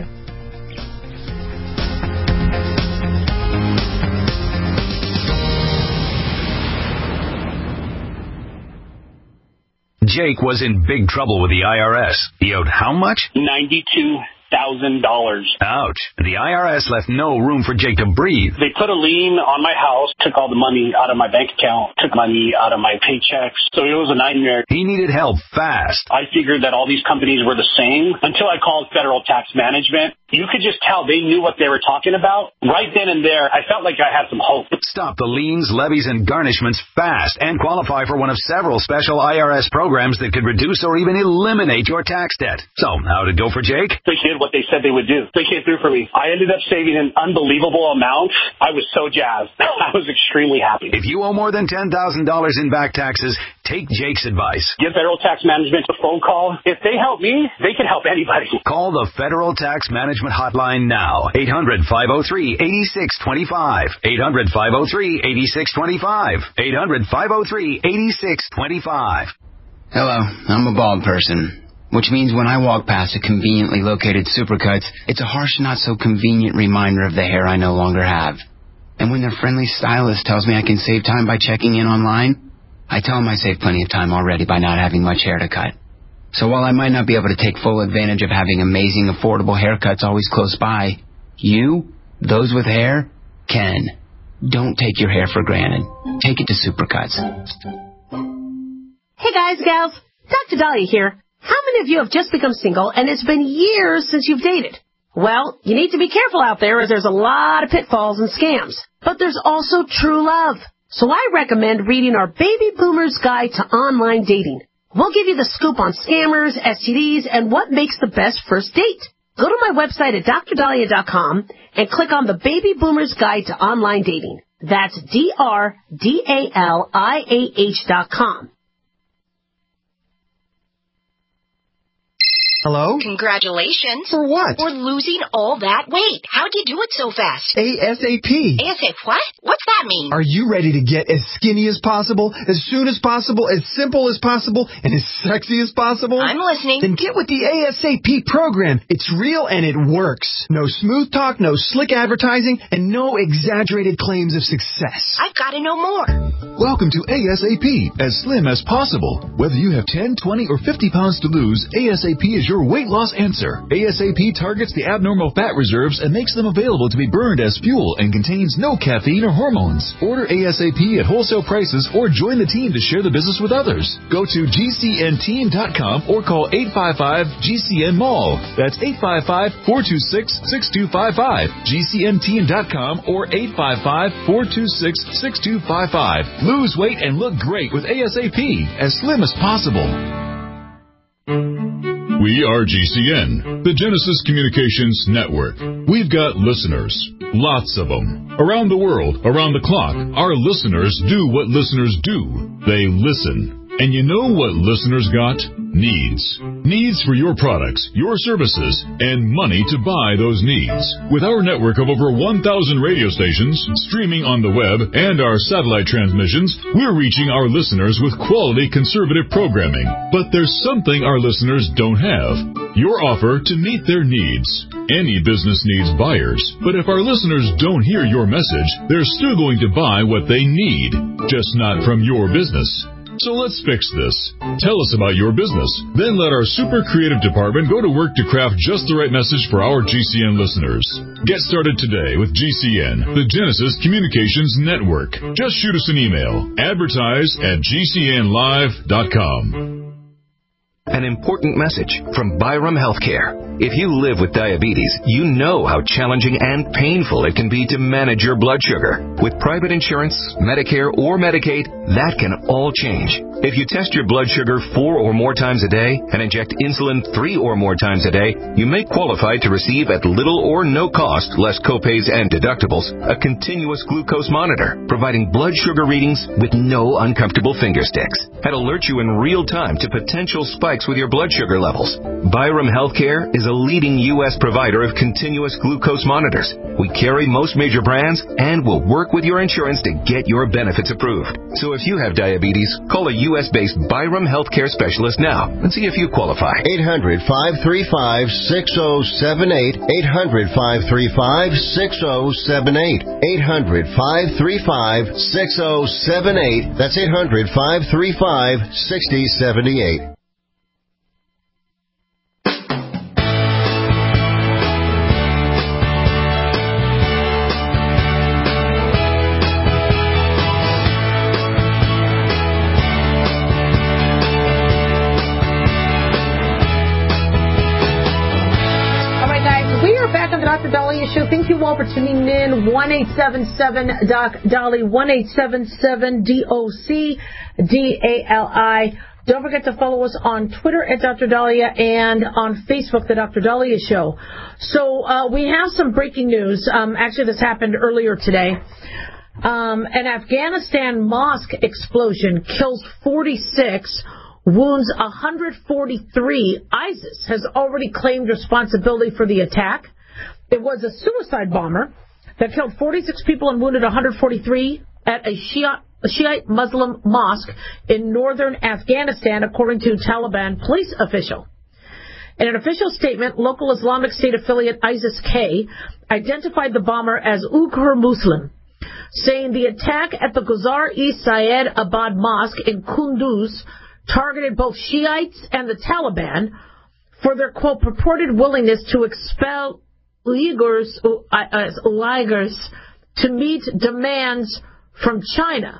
Jake was in big trouble with the I R S. He owed how much? ninety-two thousand dollars. Ouch. The I R S left no room for Jake to breathe. They put a lien on my house, took all the money out of my bank account, took money out of my paychecks. So it was a nightmare. He needed help fast. I figured that all these companies were the same until I called Federal Tax Management. You could just tell they knew what they were talking about. Right then and there, I felt like I had some hope. Stop the liens, levies, and garnishments fast and qualify for one of several special I R S programs that could reduce or even eliminate your tax debt. So, how'd it go for Jake? They did what they said they would do. They came through for me. I ended up saving an unbelievable amount. I was so jazzed. I was extremely happy. If you owe more than ten thousand dollars in back taxes, take Jake's advice. Give Federal Tax Management a phone call. If they help me, they can help anybody. Call the Federal Tax Management Hotline now. eight hundred, five oh three, eight six two five. eight hundred, five oh three, eight six two five. eight hundred, five oh three, eight six two five. Hello, I'm a bald person, which means when I walk past a conveniently located Supercuts, it's a harsh, not-so-convenient reminder of the hair I no longer have. And when their friendly stylist tells me I can save time by checking in online, I tell him I save plenty of time already by not having much hair to cut. So while I might not be able to take full advantage of having amazing, affordable haircuts always close by, you, those with hair, can. Don't take your hair for granted. Take it to Supercuts. Hey guys, gals, Doctor Dahlia here. How many of you have just become single and it's been years since you've dated? Well, you need to be careful out there as there's a lot of pitfalls and scams. But there's also true love. So I recommend reading our Baby Boomer's Guide to Online Dating. We'll give you the scoop on scammers, S T Ds, and what makes the best first date. Go to my website at dr dahlia dot com and click on the Baby Boomer's Guide to Online Dating. That's D R D A L I A H dot com. Hello? Congratulations. For what? For losing all that weight. How'd you do it so fast? ASAP. ASAP what? What's that mean? Are you ready to get as skinny as possible, as soon as possible, as simple as possible, and as sexy as possible? I'm listening. Then get with the ASAP program. It's real and it works. No smooth talk, no slick advertising, and no exaggerated claims of success. I've got to know more. Welcome to ASAP, as slim as possible. Whether you have ten, twenty, or fifty pounds to lose, ASAP is your weight loss answer. ASAP targets the abnormal fat reserves and makes them available to be burned as fuel and contains no caffeine or hormones. Order ASAP at wholesale prices or join the team to share the business with others. Go to G C N team dot com or call eight five five G C N mall. That's eight five five, four two six, six two five five. G C N team dot com or eight five five, four two six, six two five five. Lose weight and look great with ASAP, as slim as possible. We are G C N, the Genesis Communications Network. We've got listeners, lots of them. Around the world, around the clock, our listeners do what listeners do. They listen. And you know what listeners got? Needs. Needs for your products, your services, and money to buy those needs. With our network of over one thousand radio stations, streaming on the web, and our satellite transmissions, we're reaching our listeners with quality conservative programming. But there's something our listeners don't have. Your offer to meet their needs. Any business needs buyers, but if our listeners don't hear your message, they're still going to buy what they need, just not from your business. So let's fix this. Tell us about your business. Then let our super creative department go to work to craft just the right message for our G C N listeners. Get started today with G C N, the Genesis Communications Network. Just shoot us an email. Advertise at G C N live dot com. An important message from Byram Healthcare. If you live with diabetes, you know how challenging and painful it can be to manage your blood sugar. With private insurance, Medicare, or Medicaid, that can all change. If you test your blood sugar four or more times a day and inject insulin three or more times a day, you may qualify to receive at little or no cost, less copays and deductibles, a continuous glucose monitor, providing blood sugar readings with no uncomfortable finger sticks, and alert you in real time to potential spikes with your blood sugar levels. Byram Healthcare is a leading U S provider of continuous glucose monitors. We carry most major brands and will work with your insurance to get your benefits approved. So if you have diabetes, call a U S-based Byram Healthcare specialist now and see if you qualify. eight hundred, five three five, six oh seven eight. eight hundred, five three five, six oh seven eight. eight hundred, five three five, six oh seven eight. That's eight hundred, five three five, six oh seven eight. Doctor Dahlia Show. Thank you all for tuning in. one eight seven seven Doc Dahlia, one eight seven seven D O C D A L I. Don't forget to follow us on Twitter at Doctor Dahlia and on Facebook, The Doctor Dahlia Show. So uh, we have some breaking news. Um, actually, this happened earlier today. Um, an Afghanistan mosque explosion kills forty-six, wounds one hundred forty-three. ISIS has already claimed responsibility for the attack. It was a suicide bomber that killed forty-six people and wounded one hundred forty-three at a Shia, a Shiite Muslim mosque in northern Afghanistan, according to Taliban police official. In an official statement, local Islamic State affiliate ISIS-K identified the bomber as Ughur Muslim. saying the attack at the Guzar-e Saeed-Abad Mosque in Kunduz targeted both Shiites and the Taliban for their, quote, purported willingness to expel Uyghurs, uh, Uyghurs to meet demands from China.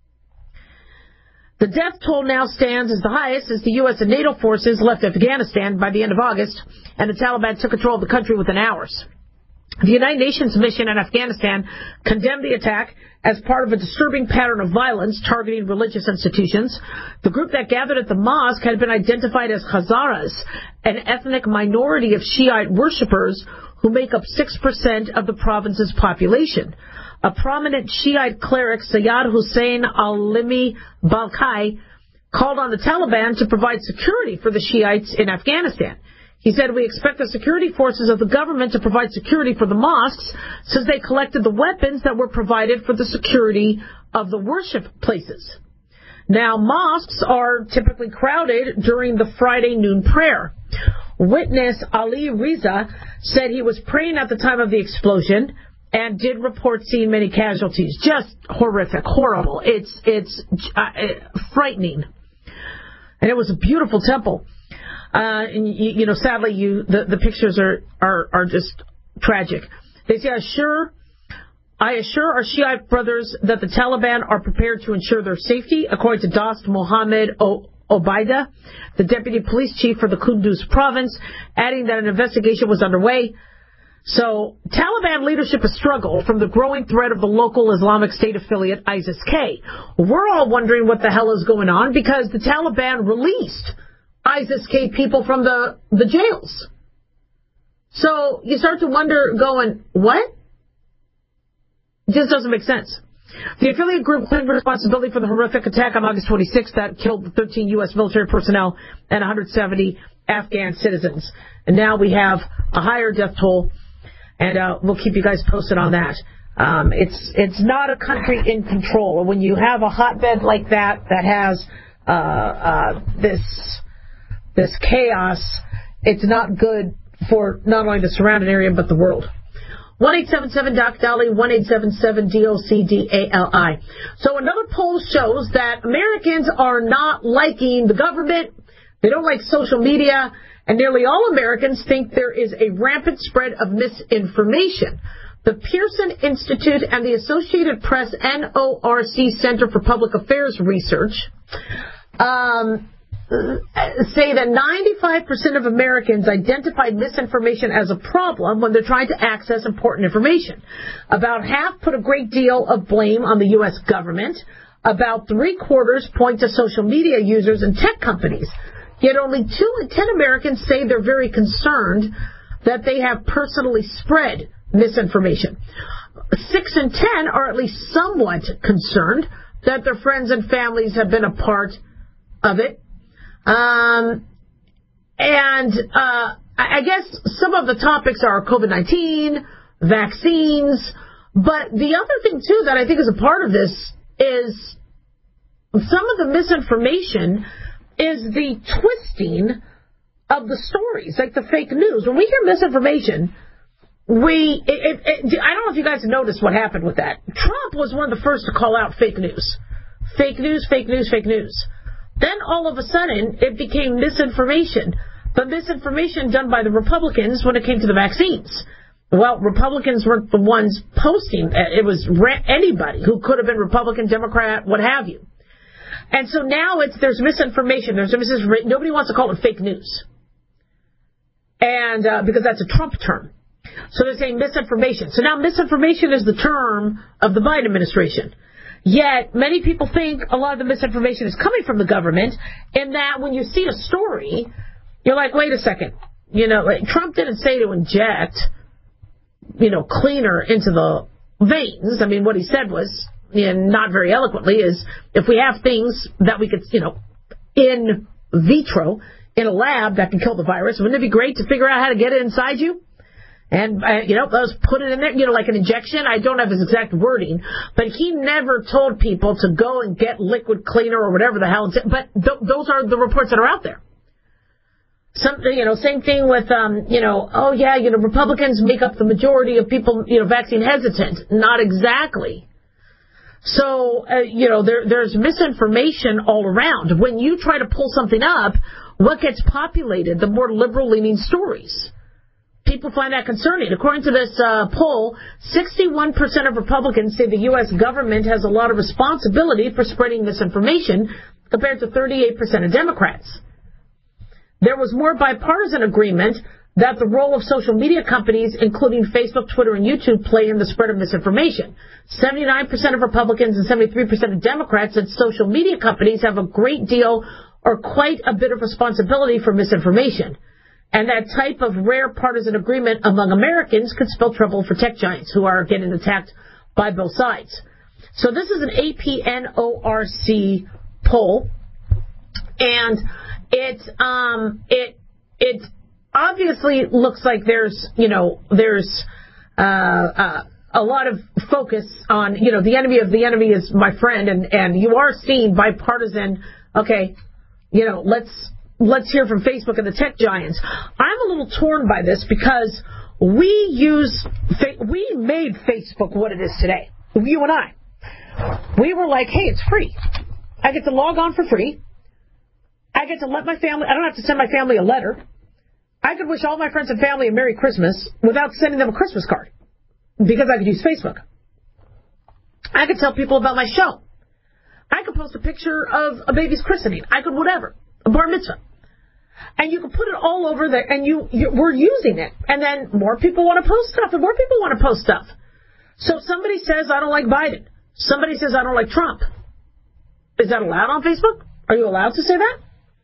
The death toll now stands as the highest as the U S and NATO forces left Afghanistan by the end of August, and the Taliban took control of the country within hours. The United Nations mission in Afghanistan condemned the attack as part of a disturbing pattern of violence targeting religious institutions. The group that gathered at the mosque had been identified as Hazaras, an ethnic minority of Shiite worshippers who make up six percent of the province's population. A prominent Shiite cleric, Sayyid Hussein al-Limi Balkai, called on the Taliban to provide security for the Shiites in Afghanistan. He said, "We expect the security forces of the government to provide security for the mosques since they collected the weapons that were provided for the security of the worship places." Now, mosques are typically crowded during the Friday noon prayer. Witness Ali Riza said he was praying at the time of the explosion and did report seeing many casualties. Just horrific, horrible. It's it's uh, frightening. And it was a beautiful temple. Uh, and you, you know, sadly, you the, the pictures are, are, are just tragic. They say, I assure, I assure our Shiite brothers that the Taliban are prepared to ensure their safety, according to Dost Mohammed o- Obaida, the deputy police chief for the Kunduz province, adding that an investigation was underway. So, Taliban leadership has struggled from the growing threat of the local Islamic State affiliate ISIS-K. We're all wondering what the hell is going on because the Taliban released ISIS-K people from the, the jails. So, you start to wonder, going, what? It just doesn't make sense. The affiliate group claimed responsibility for the horrific attack on August twenty-sixth that killed thirteen U S military personnel and one hundred seventy Afghan citizens. And now we have a higher death toll. And uh, we'll keep you guys posted on that. Um, it's it's not a country in control. When you have a hotbed like that that has uh, uh, this this chaos, it's not good for not only the surrounding area but the world. one eight seven seven D O C D A L I, one eight seven seven D O C D A L I. So another poll shows that Americans are not liking the government. They don't like social media. And nearly all Americans think there is a rampant spread of misinformation. The Pearson Institute and the Associated Press N O R C Center for Public Affairs Research um, say that ninety-five percent of Americans identify misinformation as a problem when they're trying to access important information. About half put a great deal of blame on the U S government. About three quarters point to social media users and tech companies. Yet only two in ten Americans say they're very concerned that they have personally spread misinformation. Six in ten are at least somewhat concerned that their friends and families have been a part of it. Um, and uh, I guess some of the topics are COVID nineteen, vaccines, but the other thing, too, that I think is a part of this is some of the misinformation is the twisting of the stories, like the fake news. When we hear misinformation, we, it, it, it, I don't know if you guys noticed what happened with that. Trump was one of the first to call out fake news. Fake news, fake news, fake news. Then all of a sudden, it became misinformation. But misinformation done by the Republicans when it came to the vaccines. Well, Republicans weren't the ones posting. It was anybody who could have been Republican, Democrat, what have you. And so now it's there's misinformation. There's misinformation. Nobody wants to call it fake news. And uh, because that's a Trump term. So they're saying misinformation. So now misinformation is the term of the Biden administration. Yet many people think a lot of the misinformation is coming from the government, in that when you see a story, you're like, wait a second. You know, like Trump didn't say to inject, you know, cleaner into the veins. I mean, what he said was, and not very eloquently, is if we have things that we could, you know, in vitro, in a lab that can kill the virus, wouldn't it be great to figure out how to get it inside you? And, uh, you know, let's put it in there, you know, like an injection. I don't have his exact wording, but he never told people to go and get liquid cleaner or whatever the hell. But th- those are the reports that are out there. Something, you know, same thing with, um, you know, oh, yeah, you know, Republicans make up the majority of people, you know, vaccine hesitant. Not exactly. So, uh, you know, there, there's misinformation all around. When you try to pull something up, what gets populated? The more liberal-leaning stories. People find that concerning. According to this uh, poll, sixty-one percent of Republicans say the U S government has a lot of responsibility for spreading misinformation, compared to thirty-eight percent of Democrats. There was more bipartisan agreement that the role of social media companies, including Facebook, Twitter, and YouTube, play in the spread of misinformation. seventy-nine percent of Republicans and seventy-three percent of Democrats said social media companies have a great deal or quite a bit of responsibility for misinformation. And that type of rare partisan agreement among Americans could spell trouble for tech giants who are getting attacked by both sides. So this is an A P N O R C poll, and it um, it it obviously looks like there's you know there's uh, uh, a lot of focus on you know the enemy of the enemy is my friend, and and you are seeing bipartisan. Okay, you know let's. Let's hear from Facebook and the tech giants. I'm a little torn by this because we use, we made Facebook what it is today. You and I. We were like, hey, it's free. I get to log on for free. I get to let my family, I don't have to send my family a letter. I could wish all my friends and family a Merry Christmas without sending them a Christmas card because I could use Facebook. I could tell people about my show. I could post a picture of a baby's christening. I could whatever. A bar mitzvah. And you can put it all over there, and you, you we're using it. And then more people want to post stuff, and more people want to post stuff. So if somebody says, I don't like Biden. Somebody says, I don't like Trump. Is that allowed on Facebook? Are you allowed to say that?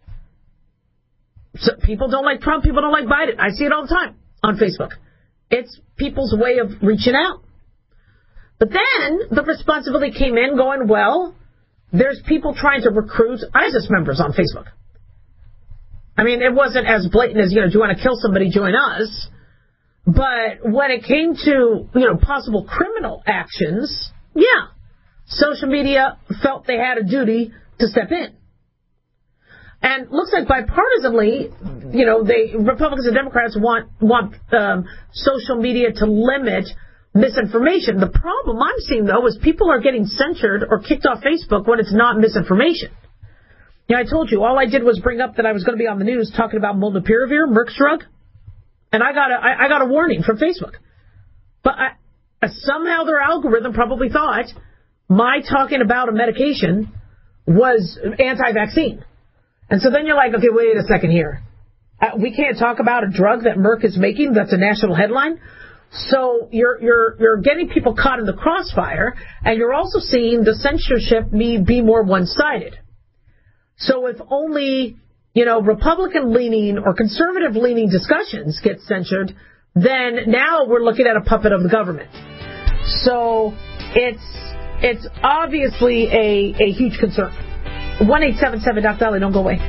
So people don't like Trump, people don't like Biden. I see it all the time on Facebook. It's people's way of reaching out. But then the responsibility came in going, well, there's people trying to recruit ISIS members on Facebook. I mean, it wasn't as blatant as, you know, do you want to kill somebody, join us. But when it came to, you know, possible criminal actions, yeah, social media felt they had a duty to step in. And looks like bipartisanly, you know, they Republicans and Democrats want want um, social media to limit misinformation. The problem I'm seeing, though, is people are getting censored or kicked off Facebook when it's not misinformation. Yeah, I told you, all I did was bring up that I was going to be on the news talking about molnupiravir, Merck's drug, and I got a, I, I got a warning from Facebook. But I, somehow their algorithm probably thought my talking about a medication was anti-vaccine. And so then you're like, okay, wait a second here. Uh, we can't talk about a drug that Merck is making that's a national headline? So you're you're you're getting people caught in the crossfire, and you're also seeing the censorship be, be more one-sided. So if only, you know, Republican-leaning or conservative-leaning discussions get censored, then now we're looking at a puppet of the government. So it's it's obviously a, a huge concern. one eight seven seven Doc Dolly, don't go away.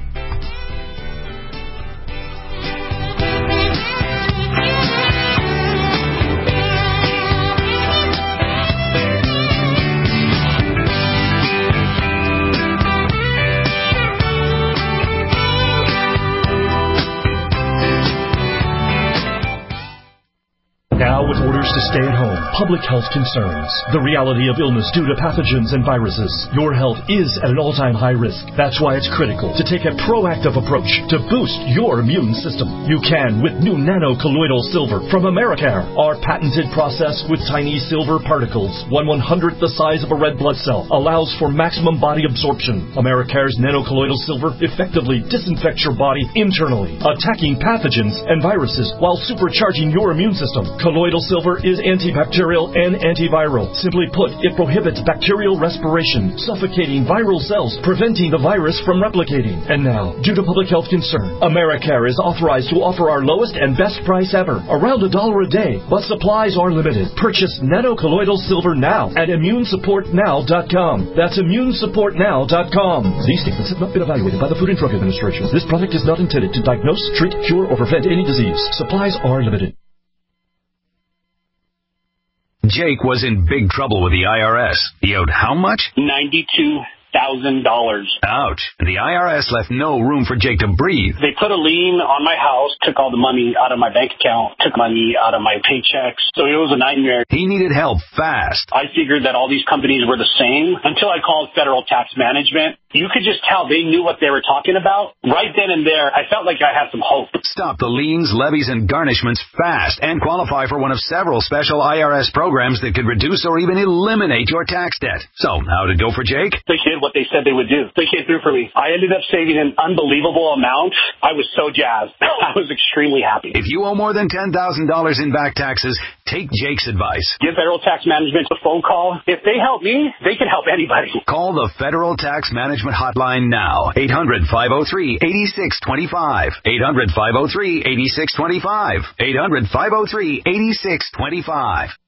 Now with orders to stay at home, public health concerns, the reality of illness due to pathogens and viruses, your health is at an all-time high risk. That's why it's critical to take a proactive approach to boost your immune system. You can with new nano-colloidal silver from Americare. Our patented process with tiny silver particles, one one-hundredth the size of a red blood cell, allows for maximum body absorption. Americare's nano-colloidal silver effectively disinfects your body internally, attacking pathogens and viruses while supercharging your immune system. Colloidal silver is antibacterial and antiviral. Simply put, it prohibits bacterial respiration, suffocating viral cells, preventing the virus from replicating. And now, due to public health concern, Americare is authorized to offer our lowest and best price ever, around a dollar a day, but supplies are limited. Purchase nano-colloidal silver now at immune support now dot com. That's immune support now dot com. These statements have not been evaluated by the Food and Drug Administration. This product is not intended to diagnose, treat, cure, or prevent any disease. Supplies are limited. Jake was in big trouble with the I R S. He owed how much? ninety-two thousand dollars. Ouch. The I R S left no room for Jake to breathe. They put a lien on my house, took all the money out of my bank account, took money out of my paychecks. So it was a nightmare. He needed help fast. I figured that all these companies were the same until I called Federal Tax Management. You could just tell they knew what they were talking about. Right then and there, I felt like I had some hope. Stop the liens, levies, and garnishments fast and qualify for one of several special I R S programs that could reduce or even eliminate your tax debt. So, how'd it go for Jake? They did what they said they would do. They came through for me. I ended up saving an unbelievable amount. I was so jazzed. I was extremely happy. If you owe more than ten thousand dollars in back taxes, take Jake's advice. Give Federal Tax Management a phone call. If they help me, they can help anybody. Call the Federal Tax Management Hotline now. eight hundred, five oh three, eight six two five. eight hundred, five oh three, eight six two five. eight hundred, five oh three, eight six two five.